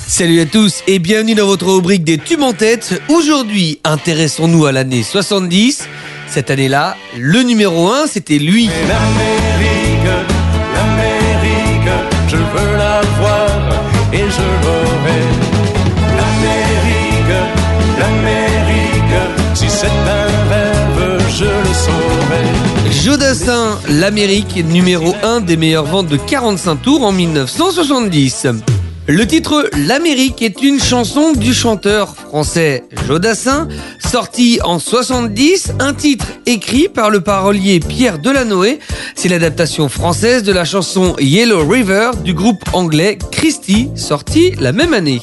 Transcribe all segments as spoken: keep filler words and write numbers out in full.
Salut à tous et bienvenue dans votre rubrique des tubes en tête. Aujourd'hui, intéressons-nous à l'année soixante-dix. Cette année-là, le numéro un, c'était lui. L'Amérique, l'Amérique, je veux la voir et je l'aurai. L'Amérique, l'Amérique, si c'est un rêve, je le saurai. Jodassin, l'Amérique, numéro un des meilleures ventes de quarante-cinq tours en mille neuf cent soixante-dix. Le titre L'Amérique est une chanson du chanteur français Jodassin, sorti en soixante-dix, un titre écrit par le parolier Pierre Delanoë. C'est l'adaptation française de la chanson Yellow River du groupe anglais Christie, sorti la même année.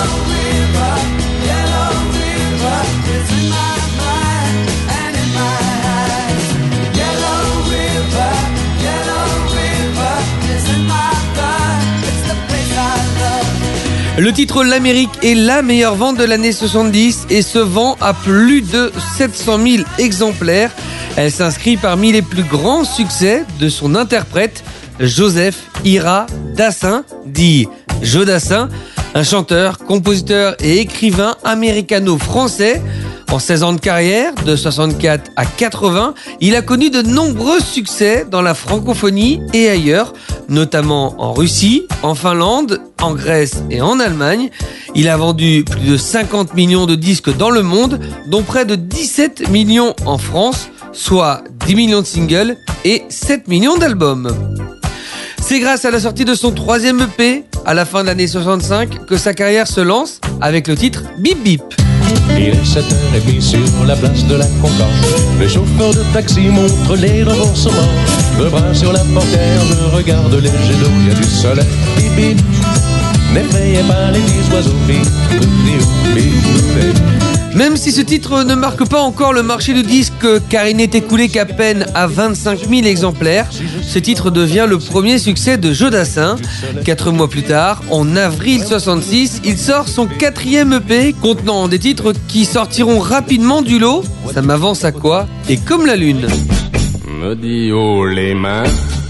Le titre L'Amérique est la meilleure vente de l'année soixante-dix et se vend à plus de sept cent mille exemplaires. Elle s'inscrit parmi les plus grands succès de son interprète, Joseph Ira Dassin, dit Jodassin, un chanteur, compositeur et écrivain américano-français. En seize ans de carrière, de soixante-quatre à quatre-vingts, il a connu de nombreux succès dans la francophonie et ailleurs, notamment en Russie, en Finlande, en Grèce et en Allemagne. Il a vendu plus de cinquante millions de disques dans le monde, dont près de dix-sept millions en France, soit dix millions de singles et sept millions d'albums. C'est grâce à la sortie de son troisième E P, à la fin de l'année soixante-cinq, que sa carrière se lance avec le titre Bip Bip. Il est sept heures trente sur la place de la Concorde. Le chauffeur de taxi montre les remboursements. Le bras sur la portière, je regarde les jets d'eau. Il y a du soleil, bip bip. N'effrayez pas les petits oiseaux, bip bip bip bip. Même si ce titre ne marque pas encore le marché du disque car il n'est écoulé qu'à peine à vingt-cinq mille exemplaires, ce titre devient le premier succès de Jodassin. Quatre mois plus tard, en avril soixante-six, il sort son quatrième E P contenant des titres qui sortiront rapidement du lot. Ça m'avance à quoi et comme la lune. Me dit haut les mains,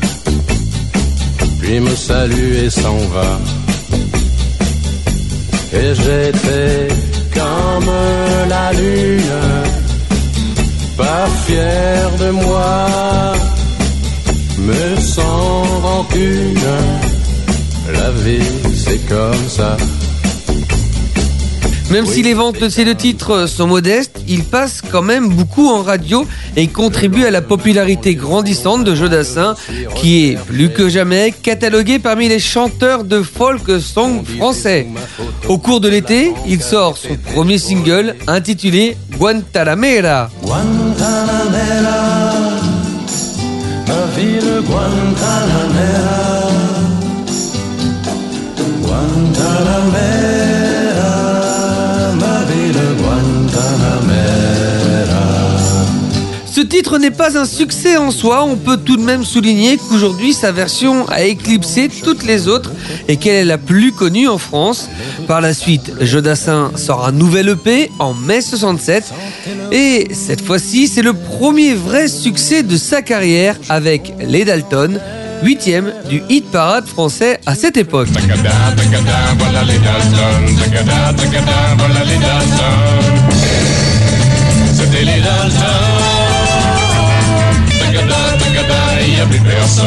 puis me salue et s'en va. Et j'étais comme la lune, pas fier de moi, mais sans rancune. La vie c'est comme ça. Même si les ventes de ces deux titres sont modestes, il passe quand même beaucoup en radio et contribue à la popularité grandissante de Jodassin, qui est plus que jamais catalogué parmi les chanteurs de folk song français. Au cours de l'été, il sort son premier single intitulé Guantanamera. Guantanamera, ma ville Guantanamera, Guantanamera. Ce titre n'est pas un succès en soi, on peut tout de même souligner qu'aujourd'hui sa version a éclipsé toutes les autres et qu'elle est la plus connue en France. Par la suite, Jodassin sort un nouvel E P en mai soixante-sept et cette fois-ci c'est le premier vrai succès de sa carrière avec Les Dalton, huitième du hit parade français à cette époque. Tagada, tagada, voilà les Dalton. Tagada, tagada, voilà les Dalton. C'était les Dalton. Tagada, tagada, il n'y a plus personne.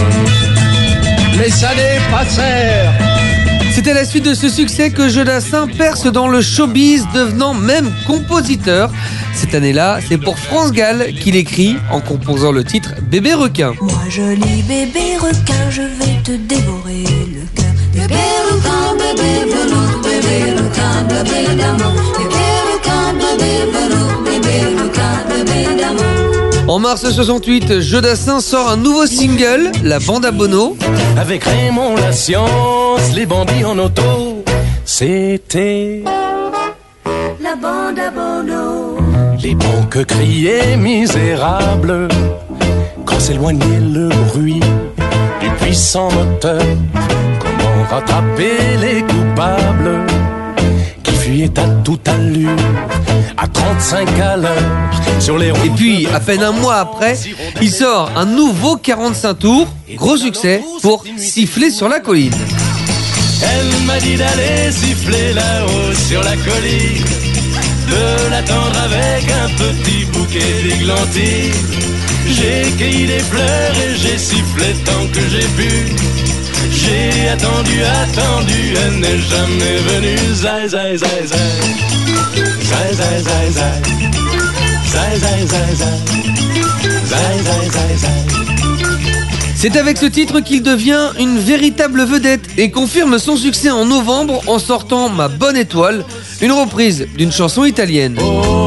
Les années passèrent. C'était la suite de ce succès que Jodassin perce dans le showbiz, devenant même compositeur. Cette année-là, c'est pour France Gall qu'il écrit en composant le titre Bébé requin. Moi joli bébé requin, je vais te dévorer le cœur. Bébé requin, bébé velours, bébé requin, bébé d'amour. Bébé requin, bébé velours, bébé requin, bébé d'amour. En mars soixante-huit, Jodassin sort un nouveau single, La Bande à Bono. Avec Raymond la science, les bandits en auto, c'était La bande à Bono. les banques criaient misérables quand s'éloignait le bruit du puissant moteur. Comment rattraper les coupables qui fuyaient à toute allure à trente-cinq à l'heure sur les routes. Et puis, à peine un mois après, il sort un nouveau quarante-cinq tours, gros succès pour Siffler sur la colline. Elle m'a dit d'aller siffler là-haut sur la colline, de l'attendre avec un petit bouquet d'églantines. J'ai cueilli des fleurs et j'ai sifflé tant que j'ai pu. J'ai attendu, attendu, elle n'est jamais venue. Zai, zai, zai, zai. Zai, zai, zai, zai. Zai, zai, zai, zai. Zai, zai, zai, zai. C'est avec ce titre qu'il devient une véritable vedette et confirme son succès en novembre en sortant Ma Bonne Étoile, une reprise d'une chanson italienne. Oh,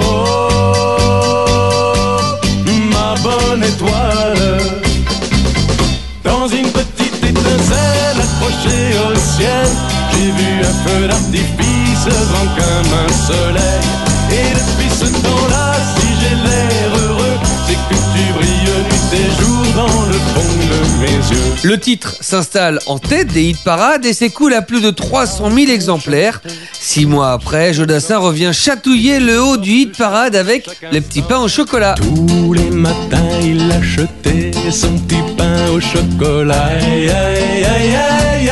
ma bonne étoile, dans une petite étincelle accrochée au ciel, j'ai vu un feu d'artifice grand comme un soleil. Et depuis ce temps-là, si j'ai l'air heureux, c'est que tu brilles nuit et jour dans le fond de mes yeux. Le titre s'installe en tête des hit parades et s'écoule à plus de trois cent mille exemplaires. Six mois après, Jodassin revient chatouiller le haut du hit parade avec Les Petits Pains au chocolat. Tous les matins, il achetait son petit pain au chocolat. Aïe, aïe, aïe, aïe,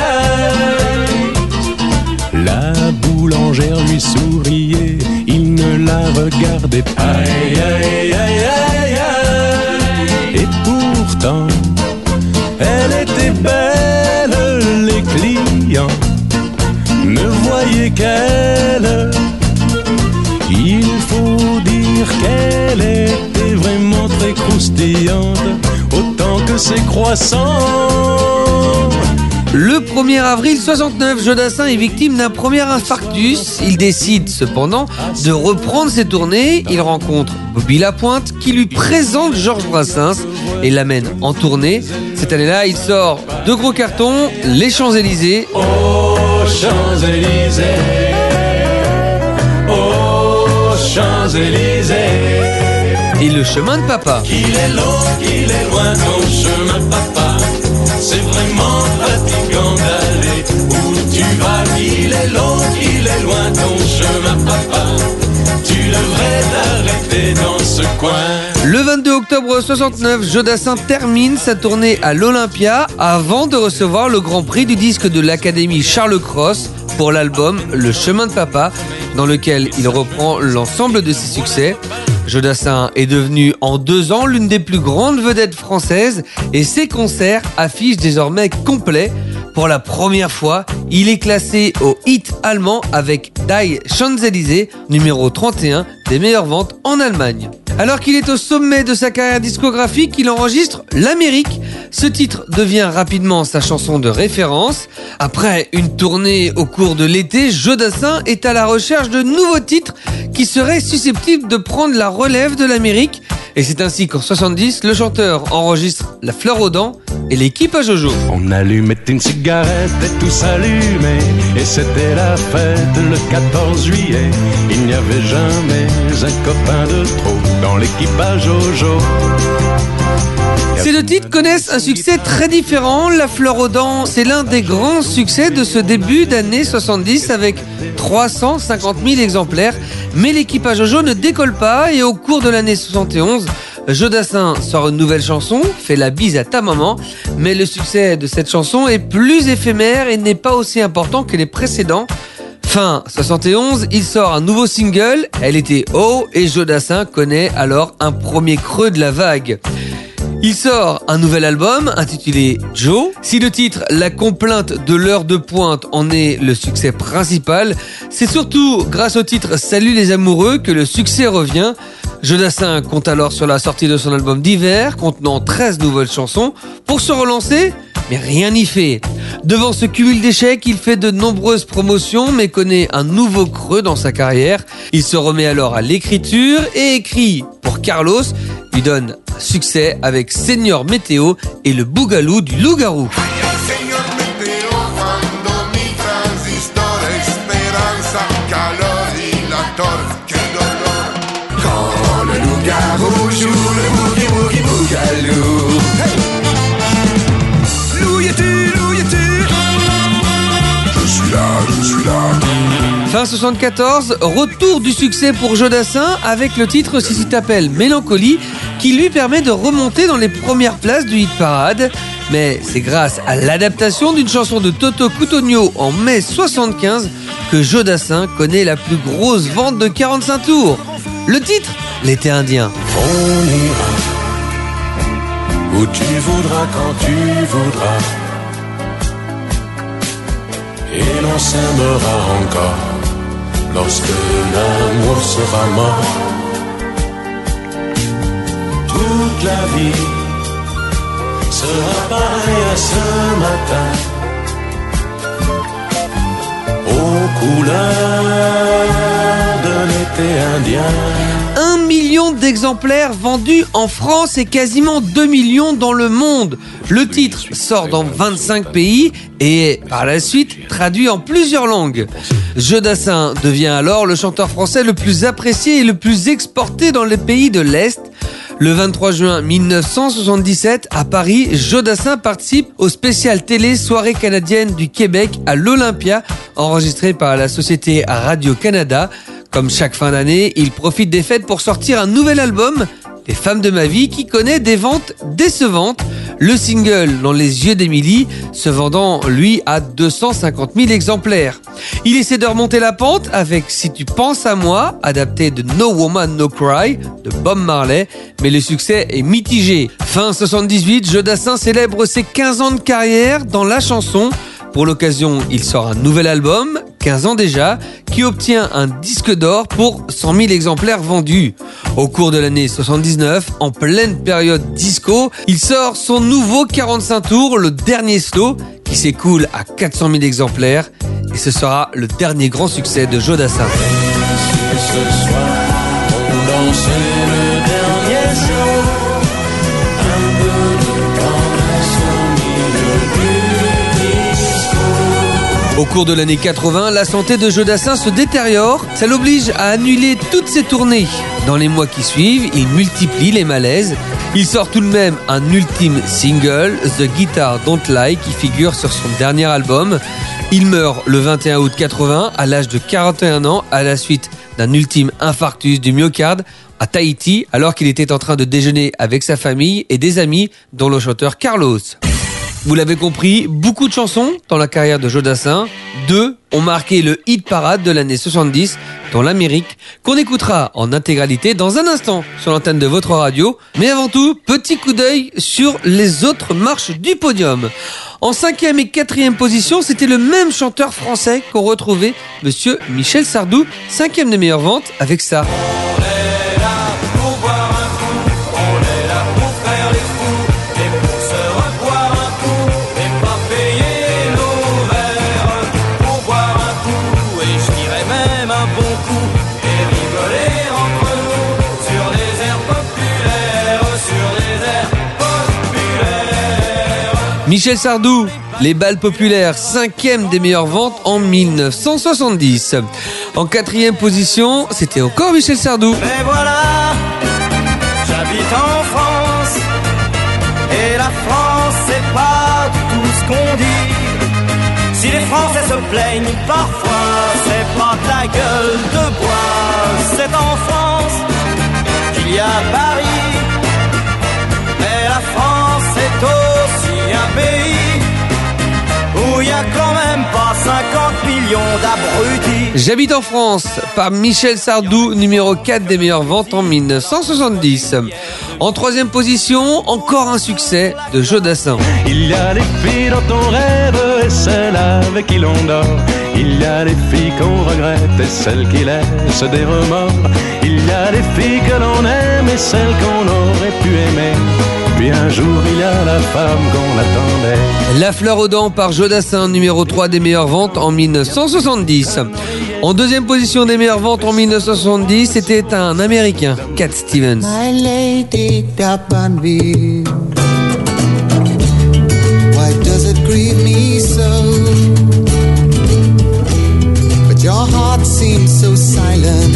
aïe. La boulangère lui souriait, il ne la regardait pas. Aïe, aïe, aïe, aïe, aïe. Et pourtant, elle était belle, les clients ne voyaient qu'elle. Il faut dire qu'elle était vraiment très croustillante, autant que ses croissants. Le premier avril soixante-neuf, Jodassin est victime d'un premier infarctus. Il décide cependant de reprendre ses tournées. Il rencontre Bobby Lapointe qui lui présente Georges Brassens et l'amène en tournée. Cette année-là, il sort deux gros cartons, Les Champs-Élysées. Oh, Champs-Élysées, oh, Champs-Élysées. Et Le Chemin de Papa. Qu'il est long, qu'il est loin ton chemin, papa. C'est vraiment fatigant d'aller où tu vas. Qu'il est long, qu'il est loin ton chemin, papa. Tu devrais t'arrêter dans ce coin. Le vingt-deux octobre soixante-neuf, Jodassin termine sa tournée à l'Olympia avant de recevoir le grand prix du disque de l'Académie Charles Cros pour l'album Le Chemin de Papa, dans lequel il reprend l'ensemble de ses succès. Jodassin est devenu en deux ans l'une des plus grandes vedettes françaises et ses concerts affichent désormais complets. Pour la première fois, il est classé au hit allemand avec Die Champs-Élysées, numéro trente et un des meilleures ventes en Allemagne. Alors qu'il est au sommet de sa carrière discographique, il enregistre L'Amérique. Ce titre devient rapidement sa chanson de référence. Après une tournée au cours de l'été, Jodassin est à la recherche de nouveaux titres qui seraient susceptibles de prendre la relève de l'Amérique. Et c'est ainsi qu'en soixante-dix, le chanteur enregistre La Fleur aux Dents et l'équipe à Jojo. On allumait une cigarette et tout s'allumait, et c'était la fête le quatorze juillet. Il n'y avait jamais un copain de trop dans l'équipe à Jojo. Ces deux titres connaissent un succès très différent. La Fleur aux Dents, c'est l'un des grands succès de ce début d'année soixante-dix avec trois cent cinquante mille exemplaires. Mais l'équipe à Jojo ne décolle pas et au cours de l'année soixante et onze, Jodassin sort une nouvelle chanson, Fais la bise à ta maman. Mais le succès de cette chanson est plus éphémère et n'est pas aussi important que les précédents. Fin soixante et onze, il sort un nouveau single, Elle était haut, et Jodassin connaît alors un premier creux de la vague. Il sort un nouvel album intitulé Joe. Si le titre La complainte de l'heure de pointe en est le succès principal, c'est surtout grâce au titre Salut les amoureux que le succès revient. Jodassin compte alors sur la sortie de son album d'hiver contenant treize nouvelles chansons pour se relancer, mais rien n'y fait. Devant ce cumul d'échecs, il fait de nombreuses promotions mais connaît un nouveau creux dans sa carrière. Il se remet alors à l'écriture et écrit pour Carlos, lui donne succès avec Señor Météo et le Bougalou du Loup-Garou. Fin soixante-quatorze, retour du succès pour Jodassin avec le titre Si tu t'appelles Mélancolie qui lui permet de remonter dans les premières places du hit parade. Mais c'est grâce à l'adaptation d'une chanson de Toto Cutugno en mai soixante-quinze que Jodassin connaît la plus grosse vente de quarante-cinq tours. Le titre, L'été indien. On ira où tu voudras, quand tu voudras, et l'on s'aimera encore lorsque l'amour sera mort. Toute la vie sera pareille à ce matin, aux couleurs de l'été indien. Un million d'exemplaires vendus en France et quasiment deux millions dans le monde. Le titre sort dans vingt-cinq pays et est par la suite traduit en plusieurs langues. Jodassin devient alors le chanteur français le plus apprécié et le plus exporté dans les pays de l'Est. Le vingt-trois juin mille neuf cent soixante-dix-sept, à Paris, Jodassin participe au spécial télé Soirée canadienne du Québec à l'Olympia, enregistré par la société Radio-Canada. Comme chaque fin d'année, il profite des fêtes pour sortir un nouvel album, Les femmes de ma vie, qui connaît des ventes décevantes. Le single Dans les yeux d'Émilie se vendant, lui, à deux cent cinquante mille exemplaires. Il essaie de remonter la pente avec Si tu penses à moi, adapté de No Woman No Cry de Bob Marley, mais le succès est mitigé. Fin soixante-dix-huit, Jodassin célèbre ses quinze ans de carrière dans la chanson. Pour l'occasion, il sort un nouvel album, quinze ans déjà, qui obtient un disque d'or pour cent mille exemplaires vendus. Au cours de l'année soixante-dix-neuf, en pleine période disco, il sort son nouveau quarante-cinq tours, le dernier slow, qui s'écoule à quatre cent mille exemplaires. Et ce sera le dernier grand succès de Jodassin. Ce soir, on dansait le dernier show. Un peu de tendresse au milieu du disco. Au cours de l'année quatre-vingts, la santé de Jodassin se détériore. Ça l'oblige à annuler toutes ses tournées. Dans les mois qui suivent, il multiplie les malaises. Il sort tout de même un ultime single, The Guitar Don't Lie, qui figure sur son dernier album. Il meurt le vingt et un août quatre-vingts à l'âge de quarante et un ans à la suite d'un ultime infarctus du myocarde à Tahiti, alors qu'il était en train de déjeuner avec sa famille et des amis, dont le chanteur Carlos. Vous l'avez compris, beaucoup de chansons dans la carrière de Jodassin. Deux ont marqué le hit parade de l'année soixante-dix, dont l'Amérique, qu'on écoutera en intégralité dans un instant sur l'antenne de votre radio. Mais avant tout, petit coup d'œil sur les autres marches du podium. En cinquième et quatrième position, c'était le même chanteur français qu'on retrouvait, monsieur Michel Sardou, cinquième des meilleures ventes avec ça. On est là pour boire un coup, on est là pour faire les fous, et pour se revoir un coup, et pas payer nos verres. Pour boire un coup, et je dirais même un bon coup, et rigoler entre nous, sur les airs populaires, sur les airs populaires. Michel Sardou, les balles populaires, cinquième des meilleures ventes en mille neuf cent soixante-dix. En quatrième position, c'était encore Michel Sardou. Mais voilà, j'habite en France, et la France c'est pas tout ce qu'on dit. Si les Français se plaignent parfois, c'est pas de la gueule de bois. C'est en France qu'il y a Paris, mais la France c'est aussi un pays où il y a quand même pas cinquante millions d'abrutis. J'habite en France, par Michel Sardou, numéro quatre des meilleures ventes en mille neuf cent soixante-dix. En troisième position, encore un succès de Jodassin. Il y a les filles dans ton rêve et celles avec qui l'on dort. Il y a les filles qu'on regrette et celles qui laissent des remords. Il y a les filles que l'on aime et celles qu'on aurait pu aimer. Puis un jour il y a la femme qu'on attendait. La fleur aux dents par Jodassin, numéro trois des meilleures ventes en mille neuf cent soixante-dix. En deuxième position des meilleures ventes en mille neuf cent soixante-dix, c'était un Américain, Cat Stevens. My lady D'Abanville, why does it grieve me so? But your heart seems so silent.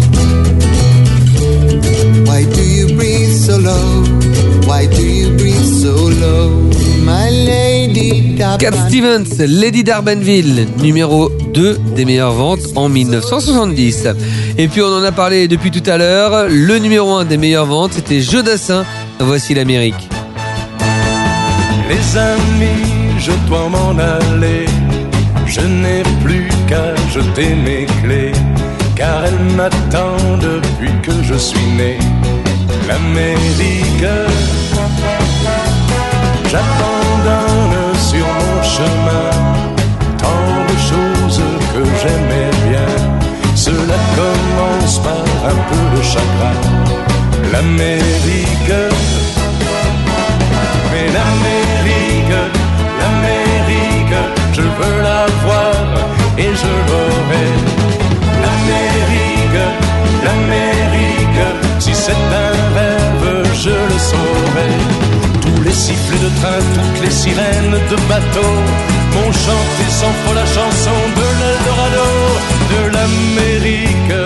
Why do you breathe so low? Why do you breathe so low? My lady D'Abanville. Cat Stevens, Lady D'Arbanville, numéro deux des meilleures ventes en mille neuf cent soixante-dix. Et puis on en a parlé depuis tout à l'heure, le numéro un des meilleures ventes, c'était Jodassin. Voici l'Amérique. Les Mes amis, je dois m'en aller. Je n'ai plus qu'à jeter mes clés, car elles m'attendent depuis que je suis né. L'Amérique, j'abandonne sur mon chemin tant de choses que j'aimais bien. Cela commence par un peu de chagrin. L'Amérique, mais l'Amérique, l'Amérique, je veux la voir et je l'aurai. L'Amérique, l'Amérique, si c'est un rêve, je le saurai. Tous les sifflets de train, toutes les sirènes de bateau m'ont chanté sans faux la chanson de l'Eldorado, de l'Amérique.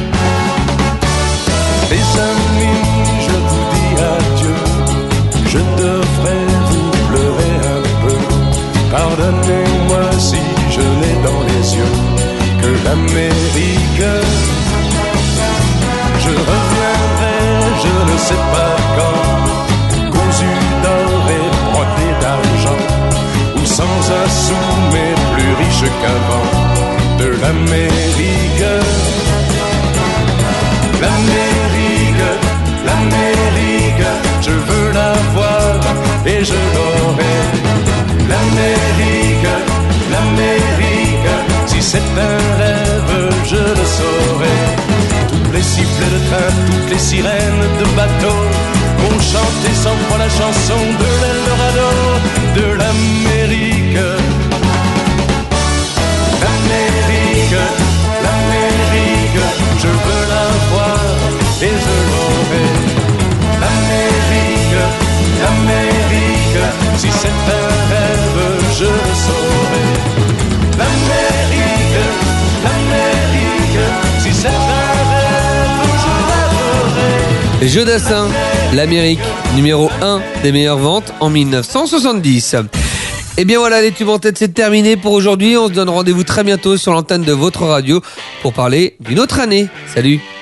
Les amis, je vous dis adieu. Je devrais vous pleurer un peu. Pardonnez-moi si je n'ai dans les yeux que l'Amérique. Je reviendrai, je ne sais pas quand, cousu d'or et brodé d'argent, ou sans un sou mais plus riche qu'avant. De l'Amérique, l'Amérique, l'Amérique, je veux la voir et je l'aurai. L'Amérique, l'Amérique, si c'est un rêve, je le saurai. Tous les sifflets de train, toutes les sirènes de bateau ont chanté sans foi la chanson de l'Eldorado, de l'Amérique. L'Amérique, l'Amérique, je veux la voir et je l'aurai. L'Amérique, l'Amérique, si c'est un rêve, je le saurai. L'Amérique, l'Amérique, si c'est un rêve, je l'aurai. Jodassin, l'Amérique, numéro un des meilleures ventes en dix-neuf cent soixante-dix. Et bien voilà, les tubes en tête, c'est terminé pour aujourd'hui. On se donne rendez-vous très bientôt sur l'antenne de votre radio pour parler d'une autre année. Salut!